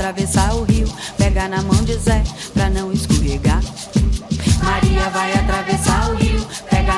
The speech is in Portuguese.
atravessar o rio, pega na mão de Zé pra não escorregar. Maria vai atravessar o rio, pega